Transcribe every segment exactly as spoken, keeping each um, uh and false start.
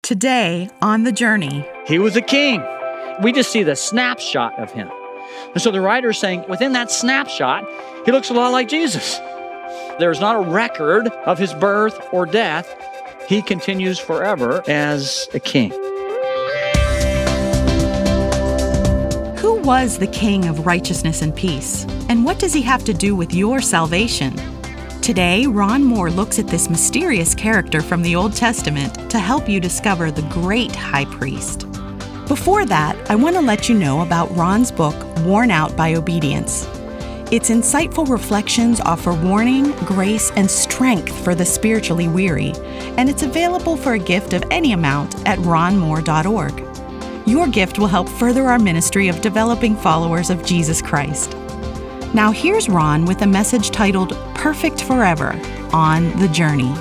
Today on The Journey. He was a king. We just see the snapshot of him. And so the writer is saying, within that snapshot, he looks a lot like Jesus. There's not a record of his birth or death. He continues forever as a king. Who was the King of righteousness and peace? And what does he have to do with your salvation? Today, Ron Moore looks at this mysterious character from the Old Testament to help you discover the great high priest. Before that, I want to let you know about Ron's book, Worn Out by Obedience. Its insightful reflections offer warning, grace, and strength for the spiritually weary, and it's available for a gift of any amount at ron moore dot org. Your gift will help further our ministry of developing followers of Jesus Christ. Now here's Ron with a message titled Perfect Forever on The Journey.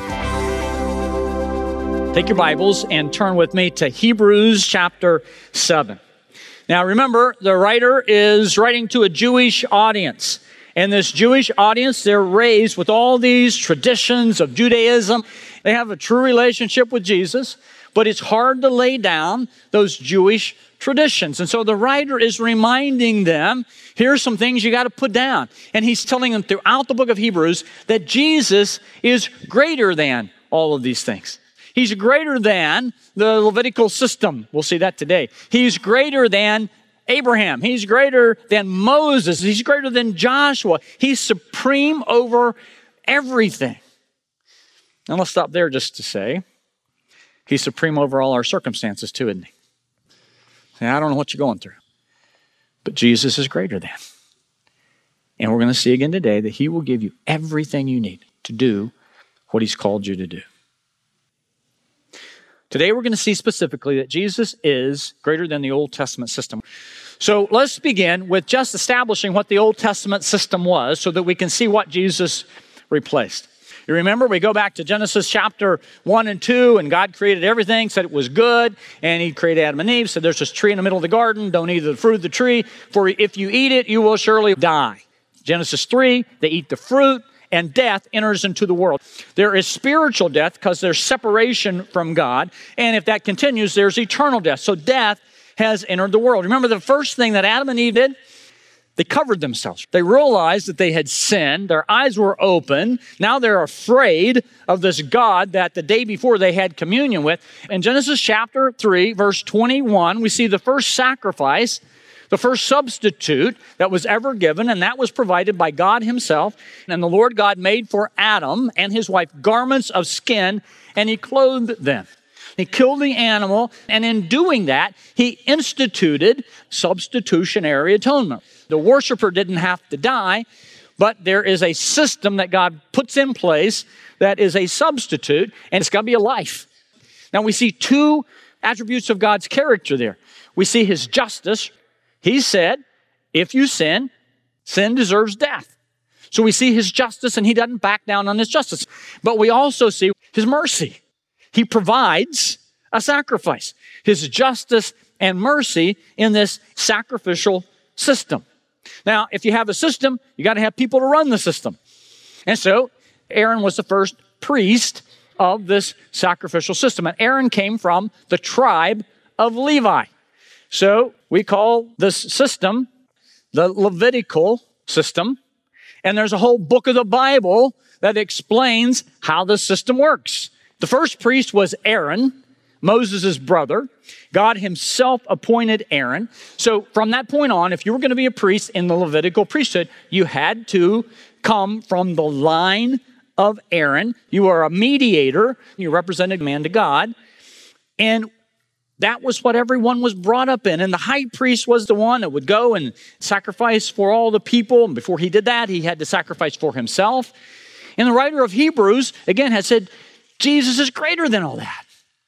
Take your Bibles and turn with me to Hebrews chapter seven. Now remember, the writer is writing to a Jewish audience. And this Jewish audience, they're raised with all these traditions of Judaism. They have a true relationship with Jesus, but it's hard to lay down those Jewish traditions. And so the writer is reminding them, here's some things you got to put down. And he's telling them throughout the book of Hebrews that Jesus is greater than all of these things. He's greater than the Levitical system. We'll see that today. He's greater than Abraham. He's greater than Moses. He's greater than Joshua. He's supreme over everything. Now let's stop there just to say, he's supreme over all our circumstances too, isn't he? Now, I don't know what you're going through, but Jesus is greater than. And we're going to see again today that he will give you everything you need to do what he's called you to do. Today we're going to see specifically that Jesus is greater than the Old Testament system. So let's begin with just establishing what the Old Testament system was so that we can see what Jesus replaced. You remember, we go back to Genesis chapter one and two, and God created everything, said it was good, and he created Adam and Eve, said there's this tree in the middle of the garden, don't eat the fruit of the tree, for if you eat it, you will surely die. Genesis three, they eat the fruit, and death enters into the world. There is spiritual death because there's separation from God, and if that continues, there's eternal death. So death has entered the world. Remember the first thing that Adam and Eve did? They covered themselves. They realized that they had sinned. Their eyes were open. Now they're afraid of this God that the day before they had communion with. In Genesis chapter three, verse twenty-one, we see the first sacrifice, the first substitute that was ever given, and that was provided by God himself. And the Lord God made for Adam and his wife garments of skin, and he clothed them. He killed the animal, and in doing that, he instituted substitutionary atonement. The worshiper didn't have to die, but there is a system that God puts in place that is a substitute, and it's got to be a life. Now we see two attributes of God's character there. We see his justice. He said, if you sin, sin deserves death. So we see his justice, and he doesn't back down on his justice. But we also see his mercy. He provides a sacrifice, his justice and mercy in this sacrificial system. Now, if you have a system, you got to have people to run the system. And so Aaron was the first priest of this sacrificial system. And Aaron came from the tribe of Levi. So we call this system the Levitical system. And there's a whole book of the Bible that explains how the system works. The first priest was Aaron, Moses' brother. God himself appointed Aaron. So from that point on, if you were going to be a priest in the Levitical priesthood, you had to come from the line of Aaron. You were a mediator. You represented man to God. And that was what everyone was brought up in. And the high priest was the one that would go and sacrifice for all the people. And before he did that, he had to sacrifice for himself. And the writer of Hebrews, again, has said, Jesus is greater than all that.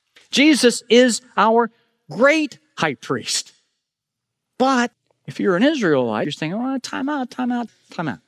Jesus is our great high priest. But if you're an Israelite, you're thinking, oh, time out, time out, time out.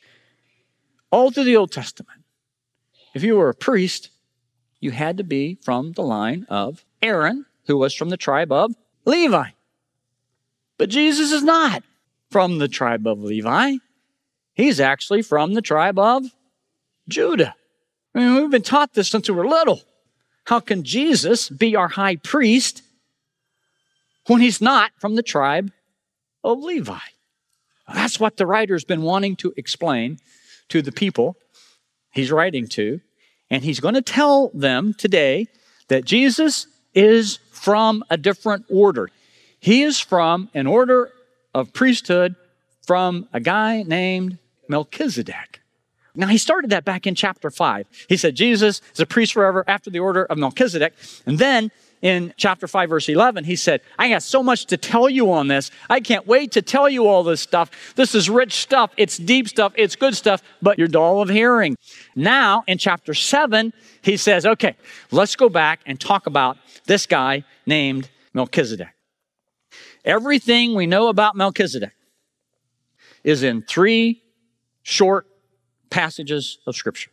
All through the Old Testament, if you were a priest, you had to be from the line of Aaron, who was from the tribe of Levi. But Jesus is not from the tribe of Levi. He's actually from the tribe of Judah. I mean, we've been taught this since we were little. How can Jesus be our high priest when he's not from the tribe of Levi? That's what the writer's been wanting to explain to the people he's writing to. And he's going to tell them today that Jesus is from a different order. He is from an order of priesthood from a guy named Melchizedek. Now, he started that back in chapter five. He said Jesus is a priest forever after the order of Melchizedek. And then in chapter five, verse eleven, he said, I got so much to tell you on this. I can't wait to tell you all this stuff. This is rich stuff. It's deep stuff. It's good stuff, but you're dull of hearing. Now, in chapter seven, he says, okay, let's go back and talk about this guy named Melchizedek. Everything we know about Melchizedek is in three short passages of Scripture.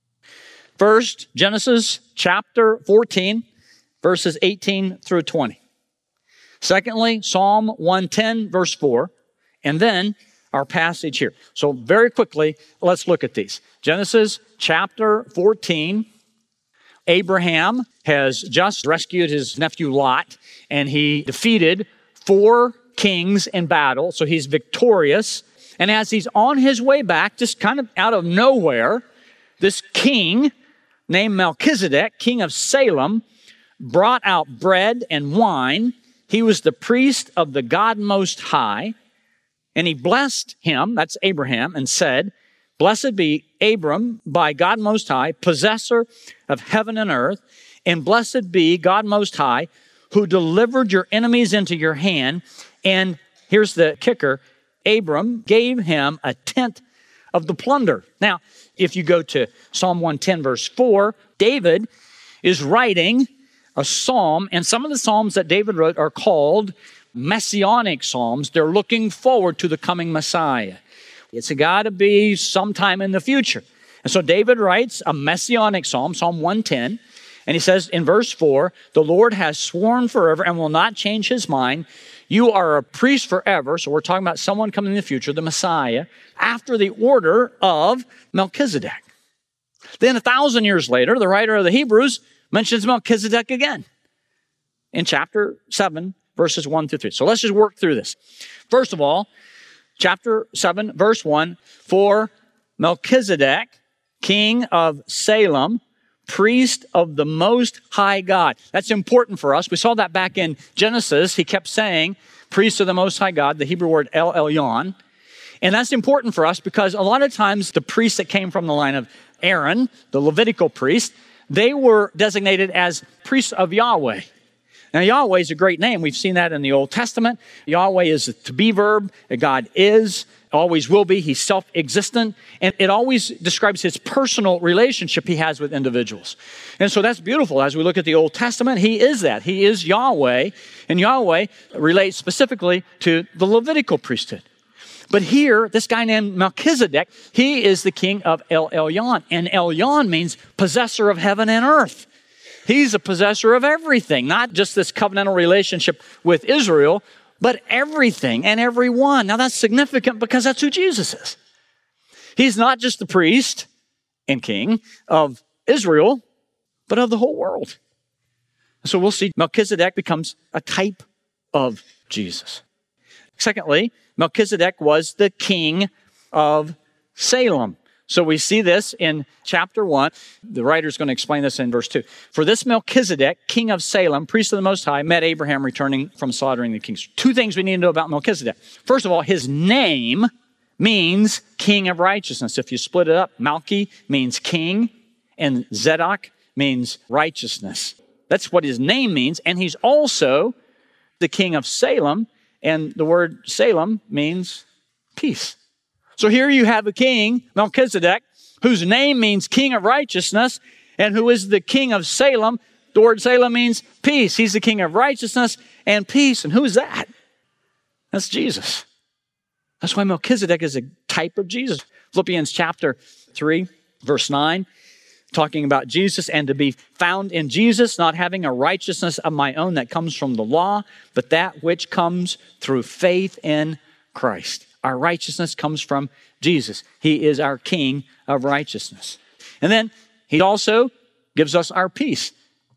First, Genesis chapter fourteen, verses eighteen through twenty. Secondly, Psalm one ten, verse four. And then our passage here. So very quickly, let's look at these. Genesis chapter fourteen. Abraham has just rescued his nephew Lot, and he defeated four kings in battle. So he's victorious. And as he's on his way back, just kind of out of nowhere, this king named Melchizedek, king of Salem, brought out bread and wine. He was the priest of the God Most High. And he blessed him, that's Abraham, and said, Blessed be Abram by God Most High, possessor of heaven and earth, and blessed be God Most High, who delivered your enemies into your hand. And here's the kicker, Abram gave him a tenth of the plunder. Now, if you go to Psalm one ten, verse four, David is writing a psalm, and some of the psalms that David wrote are called messianic psalms. They're looking forward to the coming Messiah. It's got to be sometime in the future. And so David writes a messianic psalm, Psalm one ten, and he says in verse four, the Lord has sworn forever and will not change his mind. You are a priest forever. So we're talking about someone coming in the future, the Messiah, after the order of Melchizedek. Then a thousand years later, the writer of the Hebrews mentions Melchizedek again in chapter seven, verses one through three. So let's just work through this. First of all, chapter seven, verse one, for Melchizedek, king of Salem, priest of the Most High God. That's important for us. We saw that back in Genesis. He kept saying, priest of the Most High God, the Hebrew word El Elyon. And that's important for us because a lot of times the priests that came from the line of Aaron, the Levitical priest, they were designated as priests of Yahweh. Now, Yahweh is a great name. We've seen that in the Old Testament. Yahweh is a to-be verb. God is, always will be. He's self-existent. And it always describes his personal relationship he has with individuals. And so that's beautiful. As we look at the Old Testament, he is that. He is Yahweh. And Yahweh relates specifically to the Levitical priesthood. But here, this guy named Melchizedek, he is the king of El Elyon. And Elyon means possessor of heaven and earth. He's a possessor of everything, not just this covenantal relationship with Israel, but everything and everyone. Now that's significant because that's who Jesus is. He's not just the priest and king of Israel, but of the whole world. So we'll see Melchizedek becomes a type of Jesus. Secondly, Melchizedek was the king of Salem. So we see this in chapter one. The writer's going to explain this in verse two. For this Melchizedek, king of Salem, priest of the Most High, met Abraham returning from slaughtering the kings. Two things we need to know about Melchizedek. First of all, his name means king of righteousness. If you split it up, Malchi means king, and Zedek means righteousness. That's what his name means. And he's also the king of Salem, and the word Salem means peace. So here you have a king, Melchizedek, whose name means king of righteousness, and who is the king of Salem. The word Salem means peace. He's the king of righteousness and peace. And who is that? That's Jesus. That's why Melchizedek is a type of Jesus. Philippians chapter three, verse nine, talking about Jesus, and to be found in Jesus, not having a righteousness of my own that comes from the law, but that which comes through faith in Christ. Our righteousness comes from Jesus. He is our King of righteousness. And then he also gives us our peace.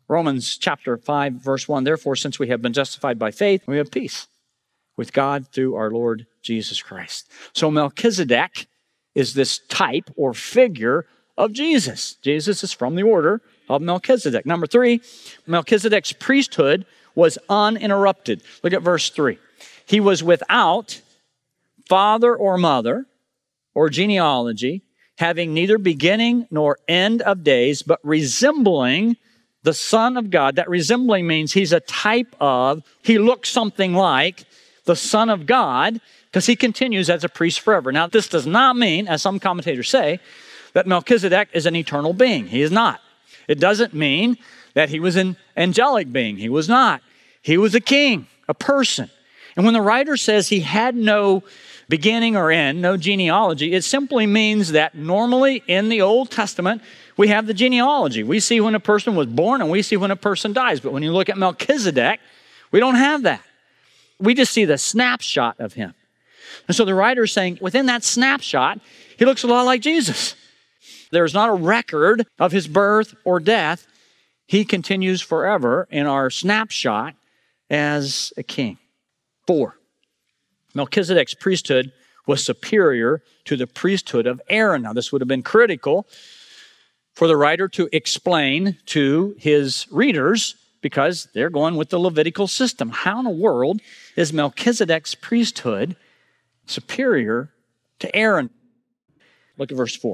Romans chapter five, verse one, therefore, since we have been justified by faith, we have peace with God through our Lord Jesus Christ. So Melchizedek is this type or figure of Jesus. Jesus is from the order of Melchizedek. Number three, Melchizedek's priesthood was uninterrupted. Look at verse three. He was without father or mother or genealogy, having neither beginning nor end of days, but resembling the Son of God. That resembling means he's a type of, he looks something like the Son of God, because he continues as a priest forever. Now, this does not mean, as some commentators say, that Melchizedek is an eternal being. He is not. It doesn't mean that he was an angelic being. He was not. He was a king, a person. And when the writer says he had no beginning or end, no genealogy, it simply means that normally in the Old Testament, we have the genealogy. We see when a person was born and we see when a person dies. But when you look at Melchizedek, we don't have that. We just see the snapshot of him. And so the writer is saying, within that snapshot, he looks a lot like Jesus. There's not a record of his birth or death. He continues forever in our snapshot as a king. Four, Melchizedek's priesthood was superior to the priesthood of Aaron. Now, this would have been critical for the writer to explain to his readers because they're going with the Levitical system. How in the world is Melchizedek's priesthood superior to Aaron? Look at verse four.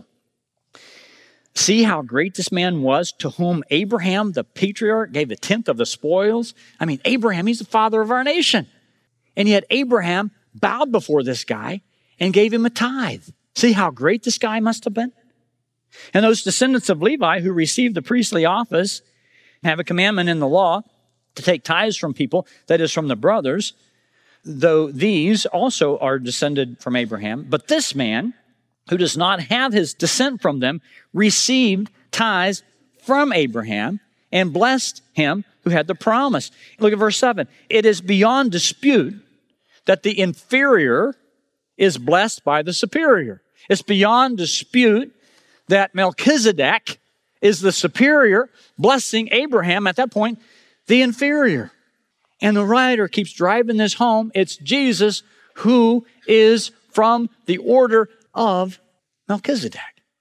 See how great this man was, to whom Abraham, the patriarch, gave a tenth of the spoils. I mean, Abraham, he's the father of our nation. And yet Abraham bowed before this guy and gave him a tithe. See how great this guy must have been? And those descendants of Levi who received the priestly office have a commandment in the law to take tithes from people, that is from the brothers, though these also are descended from Abraham. But this man, who does not have his descent from them, received tithes from Abraham and blessed him who had the promise. Look at verse seven. It is beyond dispute that the inferior is blessed by the superior. It's beyond dispute that Melchizedek is the superior, blessing Abraham, at that point, the inferior. And the writer keeps driving this home. It's Jesus who is from the order of Melchizedek.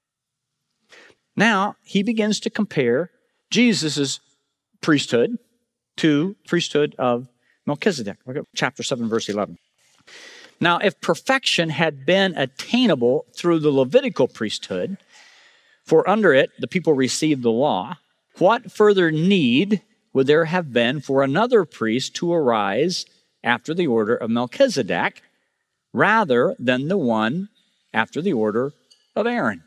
Now, he begins to compare Jesus' priesthood to priesthood of Melchizedek. Look at chapter seven, verse eleven. Now, if perfection had been attainable through the Levitical priesthood, for under it the people received the law, what further need would there have been for another priest to arise after the order of Melchizedek, rather than the one after the order of Aaron?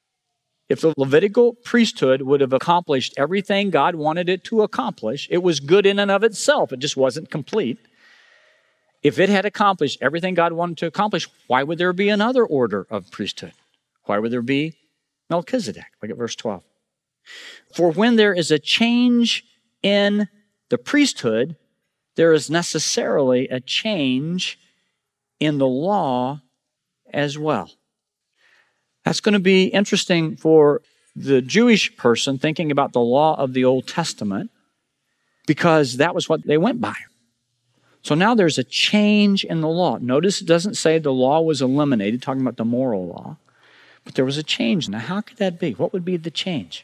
If the Levitical priesthood would have accomplished everything God wanted it to accomplish, it was good in and of itself, it just wasn't complete. If it had accomplished everything God wanted to accomplish, why would there be another order of priesthood? Why would there be Melchizedek? Look at verse twelve. For when there is a change in the priesthood, there is necessarily a change in the law as well. That's going to be interesting for the Jewish person thinking about the law of the Old Testament, because that was what they went by. So now there's a change in the law. Notice it doesn't say the law was eliminated, talking about the moral law, but there was a change. Now, how could that be? What would be the change?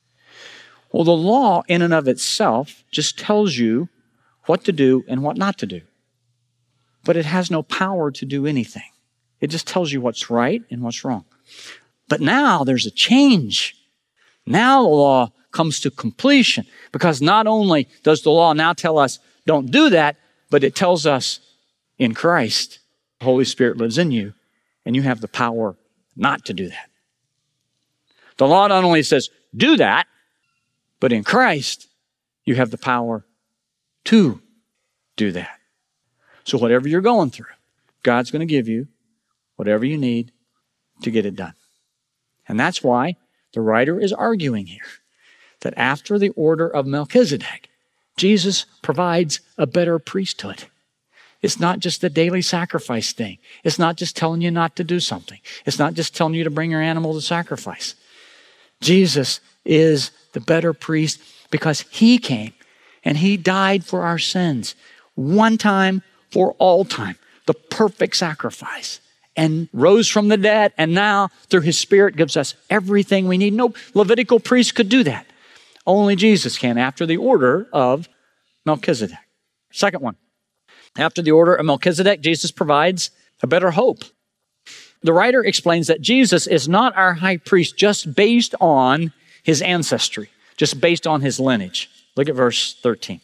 Well, the law in and of itself just tells you what to do and what not to do. But it has no power to do anything. It just tells you what's right and what's wrong. But now there's a change. Now the law comes to completion, because not only does the law now tell us don't do that, but it tells us in Christ, the Holy Spirit lives in you, and you have the power not to do that. The law not only says do that, but in Christ, you have the power to do that. So whatever you're going through, God's going to give you whatever you need to get it done. And that's why the writer is arguing here that after the order of Melchizedek, Jesus provides a better priesthood. It's not just the daily sacrifice thing. It's not just telling you not to do something. It's not just telling you to bring your animal to sacrifice. Jesus is the better priest, because he came and he died for our sins one time for all time, the perfect sacrifice, and rose from the dead. And now through his Spirit gives us everything we need. No Levitical priest could do that. Only Jesus can after the order of Melchizedek. Second one, after the order of Melchizedek, Jesus provides a better hope. The writer explains that Jesus is not our high priest just based on his ancestry, just based on his lineage. Look at verse thirteen.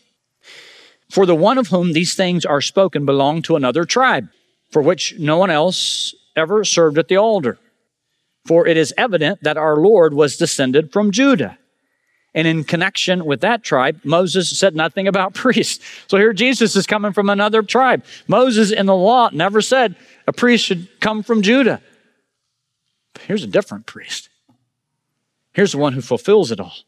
For the one of whom these things are spoken belonged to another tribe, for which no one else ever served at the altar. For it is evident that our Lord was descended from Judah. And in connection with that tribe, Moses said nothing about priests. So here Jesus is coming from another tribe. Moses in the law never said a priest should come from Judah. But here's a different priest. Here's the one who fulfills it all.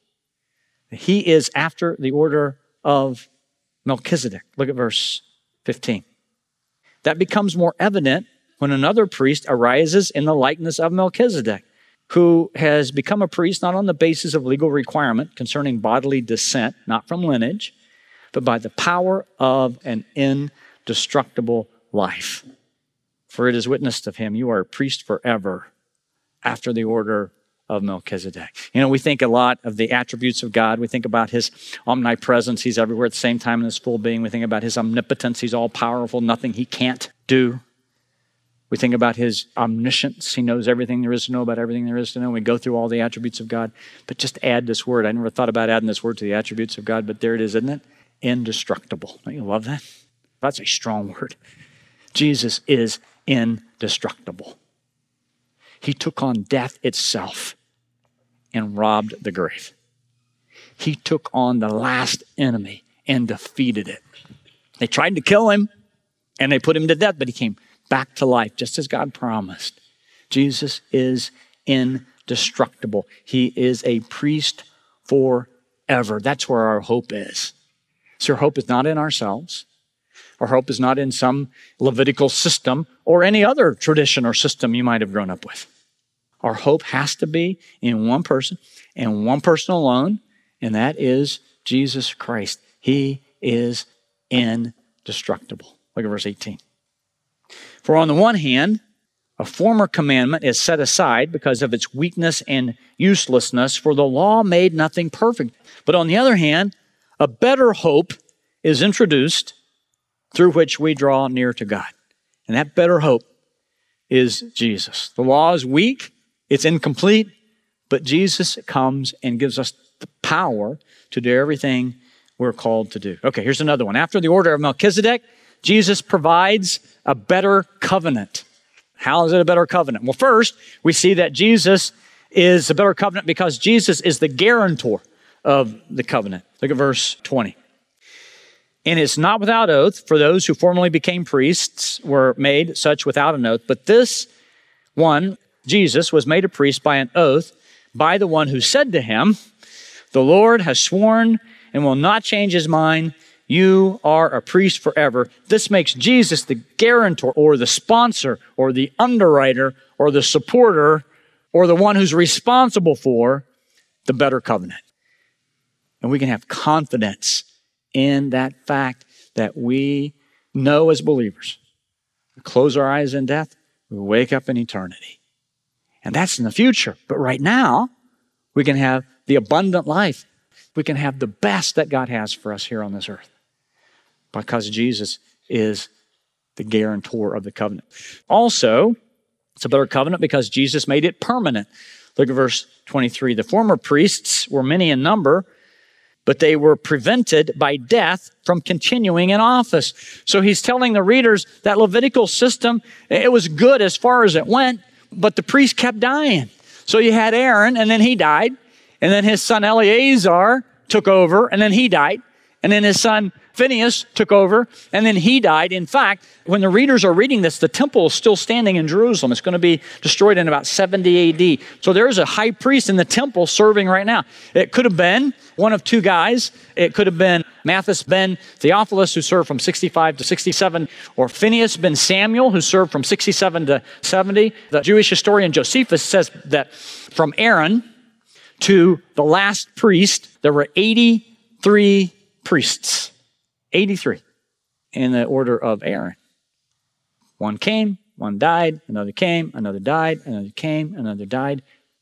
He is after the order of Melchizedek. Look at verse fifteen. That becomes more evident when another priest arises in the likeness of Melchizedek, who has become a priest not on the basis of legal requirement concerning bodily descent, not from lineage, but by the power of an indestructible life. For it is witnessed of him, you are a priest forever after the order of Melchizedek. You know, we think a lot of the attributes of God. We think about his omnipresence. He's everywhere at the same time in his full being. We think about his omnipotence. He's all powerful, nothing he can't do. We think about his omniscience. He knows everything there is to know about everything there is to know. We go through all the attributes of God. But just add this word. I never thought about adding this word to the attributes of God, but there it is, isn't it? Indestructible. Don't you love that? That's a strong word. Jesus is indestructible. He took on death itself and robbed the grave. He took on the last enemy and defeated it. They tried to kill him and they put him to death, but he came back to life, just as God promised. Jesus is indestructible. He is a priest forever. That's where our hope is. So our hope is not in ourselves. Our hope is not in some Levitical system or any other tradition or system you might have grown up with. Our hope has to be in one person and one person alone, and that is Jesus Christ. He is indestructible. Look at verse eighteen. For on the one hand, a former commandment is set aside because of its weakness and uselessness, for the law made nothing perfect. But on the other hand, a better hope is introduced through which we draw near to God. And that better hope is Jesus. The law is weak, it's incomplete, but Jesus comes and gives us the power to do everything we're called to do. Okay, here's another one. After the order of Melchizedek, Jesus provides a better covenant. How is it a better covenant? Well, first, we see that Jesus is a better covenant because Jesus is the guarantor of the covenant. Look at verse twenty. And it's not without oath, for those who formerly became priests were made such without an oath. But this one, Jesus, was made a priest by an oath by the one who said to him, the Lord has sworn and will not change his mind. You are a priest forever. This makes Jesus the guarantor or the sponsor or the underwriter or the supporter or the one who's responsible for the better covenant. And we can have confidence in that fact that we know as believers. We close our eyes in death, we wake up in eternity. And that's in the future. But right now, we can have the abundant life. We can have the best that God has for us here on this earth because Jesus is the guarantor of the covenant. Also, it's a better covenant because Jesus made it permanent. Look at verse twenty-three. The former priests were many in number, but they were prevented by death from continuing in office. So he's telling the readers that Levitical system, it was good as far as it went, but the priest kept dying. So you had Aaron, and then he died, and then his son Eleazar took over, and then he died, and then his son Phinehas took over, and then he died. In fact, when the readers are reading this, the temple is still standing in Jerusalem. It's going to be destroyed in about seventy A D. So there's a high priest in the temple serving right now. It could have been one of two guys. It could have been Matthias ben Theophilus, who served from sixty-five to sixty-seven, or Phinehas ben Samuel, who served from sixty-seven to seventy. The Jewish historian Josephus says that from Aaron to the last priest, there were eighty-three priests. eighty-three in the order of Aaron. One came, one died, another came, another died, another came, another died.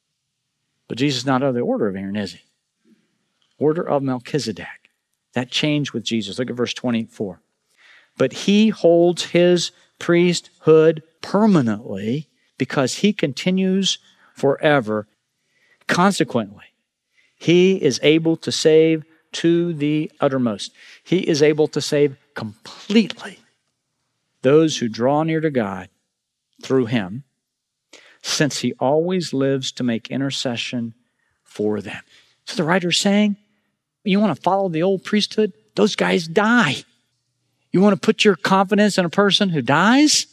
But Jesus is not of the order of Aaron, is he? Order of Melchizedek. That changed with Jesus. Look at verse twenty-four. But he holds his priesthood permanently because he continues forever. Consequently, he is able to save to the uttermost. He is able to save completely those who draw near to God through him, since he always lives to make intercession for them. So the writer's saying, you want to follow the old priesthood? Those guys die. You want to put your confidence in a person who dies?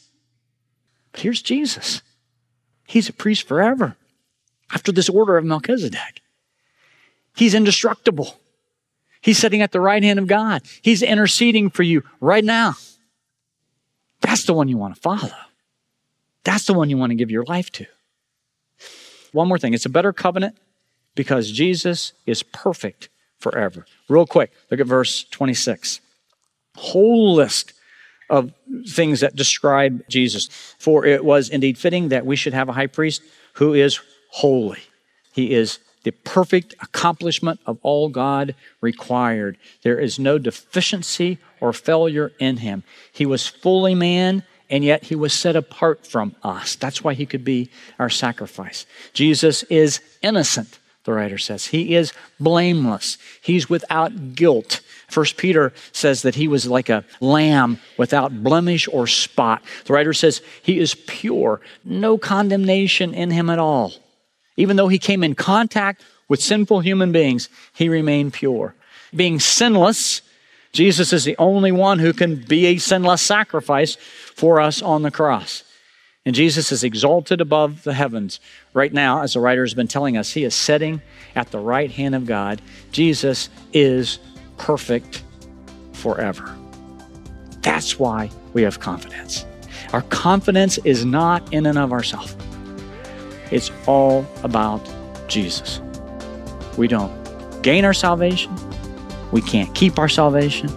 But here's Jesus. He's a priest forever after this order of Melchizedek. He's indestructible. He's sitting at the right hand of God. He's interceding for you right now. That's the one you want to follow. That's the one you want to give your life to. One more thing. It's a better covenant because Jesus is perfect forever. Real quick, look at verse twenty-six. Whole list of things that describe Jesus. For it was indeed fitting that we should have a high priest who is holy. He is the perfect accomplishment of all God required. There is no deficiency or failure in him. He was fully man, and yet he was set apart from us. That's why he could be our sacrifice. Jesus is innocent, the writer says. He is blameless. He's without guilt. First Peter says that he was like a lamb without blemish or spot. The writer says he is pure, no condemnation in him at all. Even though he came in contact with sinful human beings, he remained pure. Being sinless, Jesus is the only one who can be a sinless sacrifice for us on the cross. And Jesus is exalted above the heavens. Right now, as the writer has been telling us, he is sitting at the right hand of God. Jesus is perfect forever. That's why we have confidence. Our confidence is not in and of ourselves. It's all about Jesus. We don't gain our salvation. We can't keep our salvation.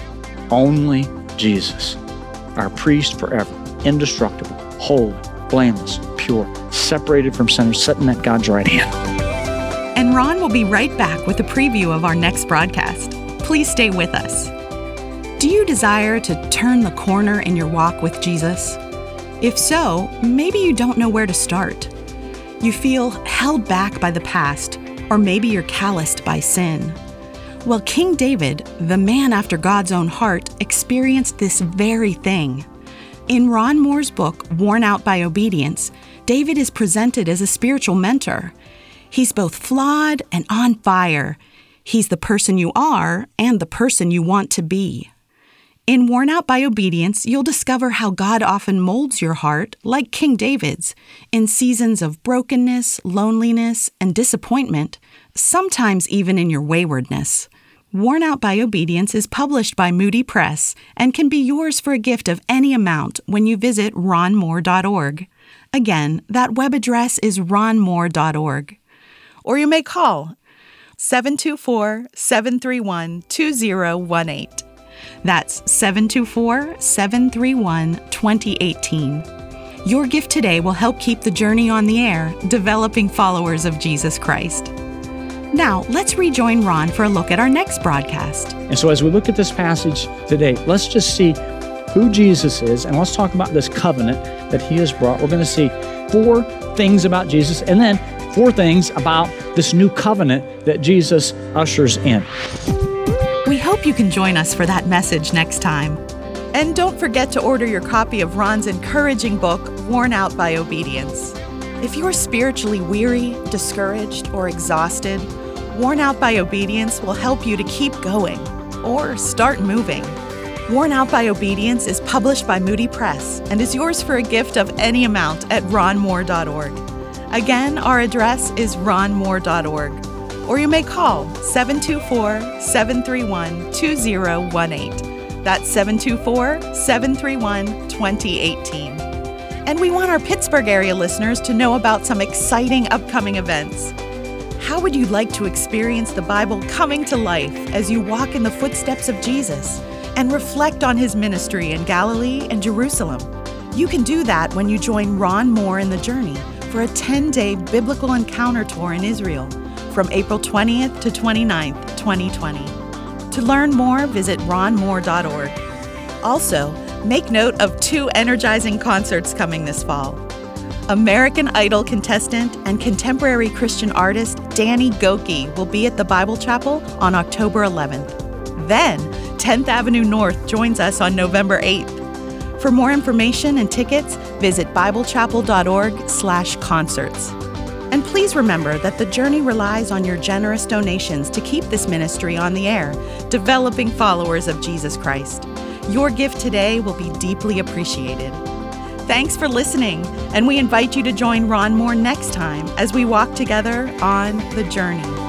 Only Jesus, our priest forever, indestructible, holy, blameless, pure, separated from sinners, sitting at God's right hand. And Ron will be right back with a preview of our next broadcast. Please stay with us. Do you desire to turn the corner in your walk with Jesus? If so, maybe you don't know where to start. You feel held back by the past, or maybe you're calloused by sin. Well, King David, the man after God's own heart, experienced this very thing. In Ron Moore's book, Worn Out by Obedience, David is presented as a spiritual mentor. He's both flawed and on fire. He's the person you are and the person you want to be. In Worn Out by Obedience, you'll discover how God often molds your heart, like King David's, in seasons of brokenness, loneliness, and disappointment, sometimes even in your waywardness. Worn Out by Obedience is published by Moody Press and can be yours for a gift of any amount when you visit ron moore dot org. Again, that web address is ron moore dot org. Or you may call seven two four, seven three one, two zero one eight. That's seven two four, seven three one, two zero one eight. Your gift today will help keep the journey on the air, developing followers of Jesus Christ. Now, let's rejoin Ron for a look at our next broadcast. And so as we look at this passage today, let's just see who Jesus is, and let's talk about this covenant that he has brought. We're going to see four things about Jesus, and then four things about this new covenant that Jesus ushers in. We hope you can join us for that message next time. And don't forget to order your copy of Ron's encouraging book, Worn Out by Obedience. If you're spiritually weary, discouraged, or exhausted, Worn Out by Obedience will help you to keep going or start moving. Worn Out by Obedience is published by Moody Press and is yours for a gift of any amount at ron moore dot org. Again, our address is ron moore dot org. Or you may call seven two four, seven three one, two zero one eight. That's seven two four, seven three one, two zero one eight. And we want our Pittsburgh area listeners to know about some exciting upcoming events. How would you like to experience the Bible coming to life as you walk in the footsteps of Jesus and reflect on his ministry in Galilee and Jerusalem? You can do that when you join Ron Moore in the Journey for a ten-day biblical encounter tour in Israel from April twentieth to twenty-ninth, twenty twenty. To learn more, visit ron moore dot org. Also, make note of two energizing concerts coming this fall. American Idol contestant and contemporary Christian artist Danny Gokey will be at the Bible Chapel on October eleventh. Then, tenth Avenue North joins us on November eighth. For more information and tickets, visit biblechapel.org slash concerts. And please remember that the Journey relies on your generous donations to keep this ministry on the air, developing followers of Jesus Christ. Your gift today will be deeply appreciated. Thanks for listening, and we invite you to join Ron Moore next time as we walk together on the Journey.